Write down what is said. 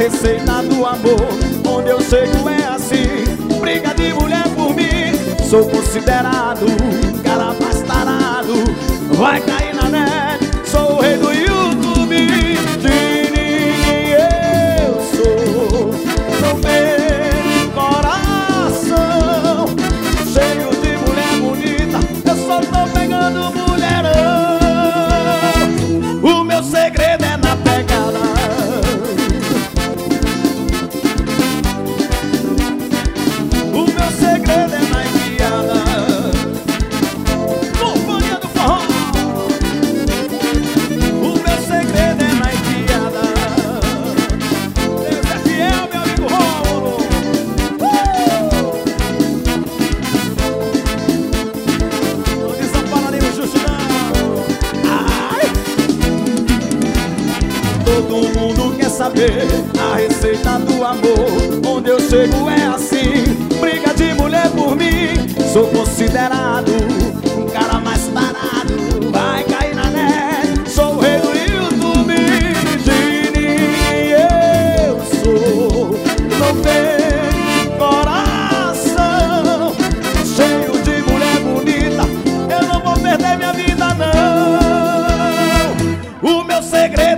receita do amor, onde eu chego é assim. Briga de mulher por mim, sou considerado o cara mais tarado. Vai cair na net, sou o rei do YouTube. De ninguém eu sou, não tem coração. Cheio de mulher bonita, eu só tô pegando mulherão. O meu segredo é na pegada. O meu segredo é na enviada. Companhia do forró. O meu segredo é na enviada. Deus é fiel, meu amigo Rômulo. Não desampara nem o justo não. Ai. Todo mundo quer saber a receita do amor, onde eu chego é assim. Briga de mulher por mim, sou considerado um cara mais tarado. Vai cair na net, sou o rei do YouTube. De ninguém eu sou, não tem coração. Cheio de mulher bonita, eu não vou perder minha vida não. O meu segredo